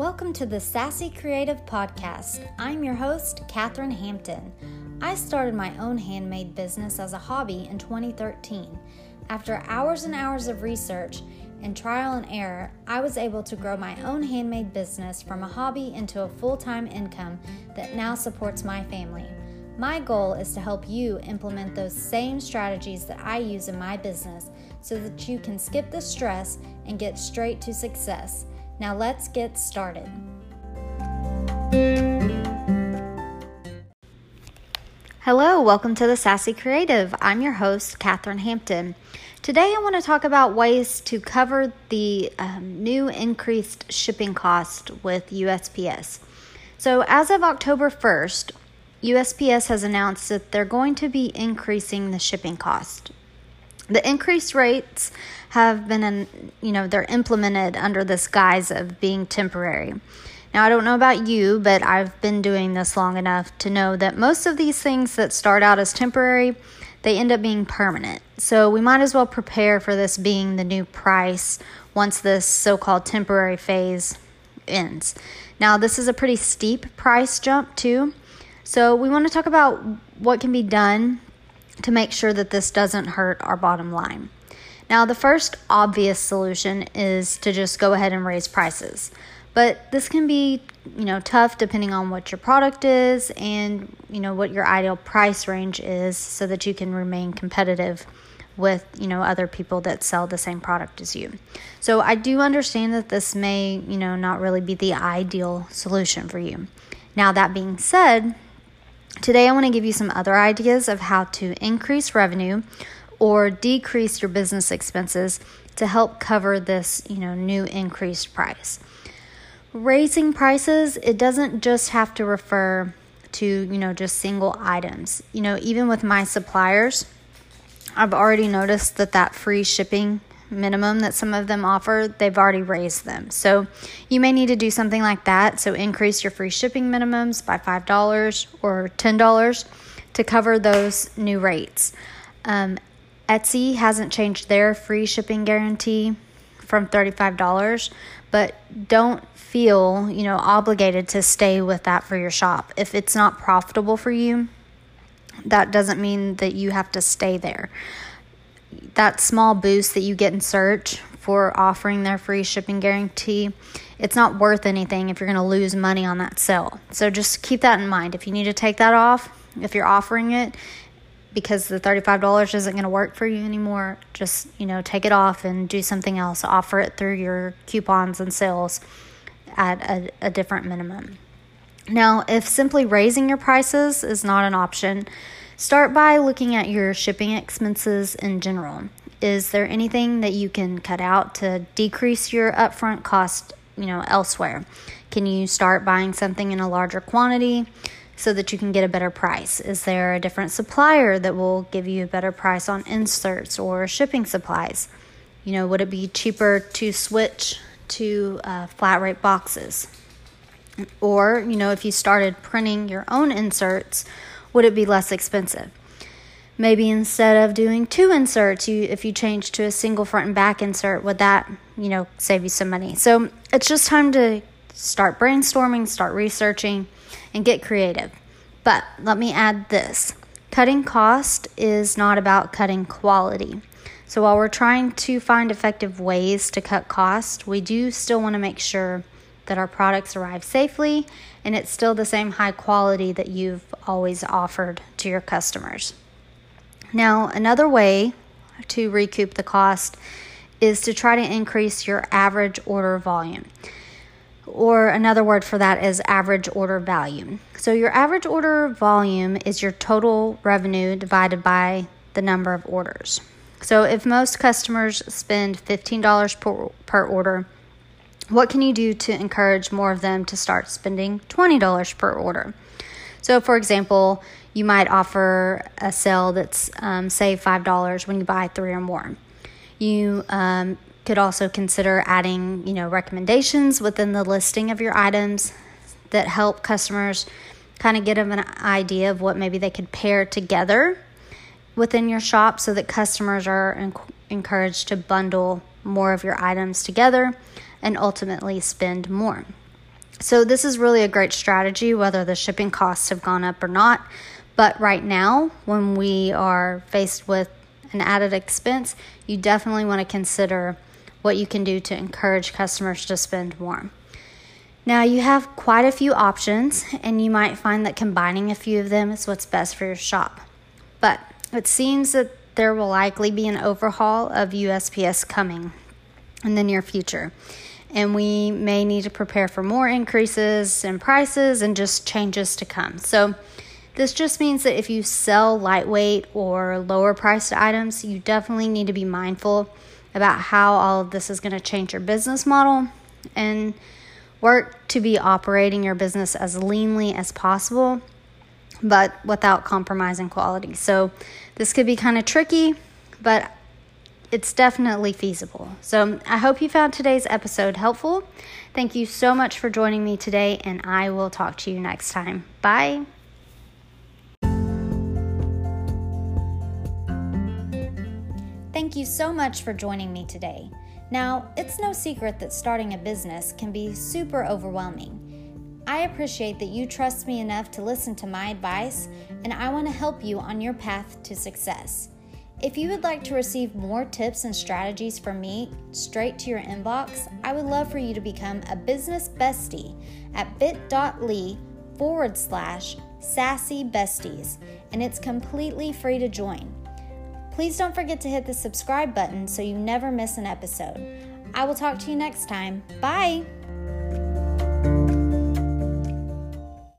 Welcome to the Sassy Creative Podcast. I'm your host, Katherine Hampton. I started my own handmade business as a hobby in 2013. After hours and hours of research and trial and error, I was able to grow my own handmade business from a hobby into a full-time income that now supports my family. My goal is to help you implement those same strategies that I use in my business so that you can skip the stress and get straight to success. Now let's get started. Hello, welcome to the Sassy Creative. I'm your host, Katherine Hampton. Today I want to talk about ways to cover the new increased shipping cost with USPS. So as of October 1st, USPS has announced that they're going to be increasing the shipping cost. The increased rates have been, they're implemented under this guise of being temporary. Now, I don't know about you, but I've been doing this long enough to know that most of these things that start out as temporary, they end up being permanent. So we might as well prepare for this being the new price once this so-called temporary phase ends. Now, this is a pretty steep price jump too. So we want to talk about what can be done to make sure that this doesn't hurt our bottom line. Now, the first obvious solution is to just go ahead and raise prices. But this can be, tough depending on what your product is and, what your ideal price range is so that you can remain competitive with, other people that sell the same product as you. So I do understand that this may, not really be the ideal solution for you. Now, that being said, today I want to give you some other ideas of how to increase revenue or decrease your business expenses to help cover this, new increased price. Raising prices, it doesn't just have to refer to, just single items. Even with my suppliers, I've already noticed that free shipping minimum that some of them offer, they've already raised them. So you may need to do something like that. So increase your free shipping minimums by $5 or $10 to cover those new rates. Etsy hasn't changed their free shipping guarantee from $35, but don't feel, obligated to stay with that for your shop. If it's not profitable for you, that doesn't mean that you have to stay there. That small boost that you get in search for offering their free shipping guarantee, it's not worth anything if you're going to lose money on that sale. So just keep that in mind. If you need to take that off, if you're offering it because the $35 isn't going to work for you anymore, just, take it off and do something else. Offer it through your coupons and sales at a different minimum. Now, if simply raising your prices is not an option, start by looking at your shipping expenses in general. Is there anything that you can cut out to decrease your upfront cost, elsewhere? Can you start buying something in a larger quantity so that you can get a better price? Is there a different supplier that will give you a better price on inserts or shipping supplies? Would it be cheaper to switch to flat rate boxes? Or, if you started printing your own inserts, would it be less expensive? Maybe instead of doing 2 inserts, if you change to a single front and back insert, would that, save you some money? So it's just time to start brainstorming, start researching, and get creative. But let me add this. Cutting cost is not about cutting quality. So while we're trying to find effective ways to cut cost, we do still want to make sure that our products arrive safely and it's still the same high quality that you've always offered to your customers. Now, another way to recoup the cost is to try to increase your average order volume. Or another word for that is average order value. So your average order volume is your total revenue divided by the number of orders. So if most customers spend $15 per order, what can you do to encourage more of them to start spending $20 per order? So for example, you might offer a sale that's say $5 when you buy 3 or more. You could also consider adding, recommendations within the listing of your items that help customers kind of get an idea of what maybe they could pair together within your shop so that customers are encouraged to bundle more of your items together and ultimately spend more. So this is really a great strategy, whether the shipping costs have gone up or not. But right now, when we are faced with an added expense, you definitely want to consider what you can do to encourage customers to spend more. Now, you have quite a few options, and you might find that combining a few of them is what's best for your shop. But it seems that there will likely be an overhaul of USPS coming in the near future, and we may need to prepare for more increases in prices and just changes to come. So this just means that if you sell lightweight or lower priced items, you definitely need to be mindful about how all of this is going to change your business model, and work to be operating your business as leanly as possible, but without compromising quality. So this could be kind of tricky, but it's definitely feasible. So I hope you found today's episode helpful. Thank you so much for joining me today, and I will talk to you next time. Bye. Thank you so much for joining me today. Now, it's no secret that starting a business can be super overwhelming. I appreciate that you trust me enough to listen to my advice, and I want to help you on your path to success. If you would like to receive more tips and strategies from me straight to your inbox, I would love for you to become a business bestie at bit.ly/sassybesties, and it's completely free to join. Please don't forget to hit the subscribe button so you never miss an episode. I will talk to you next time. Bye!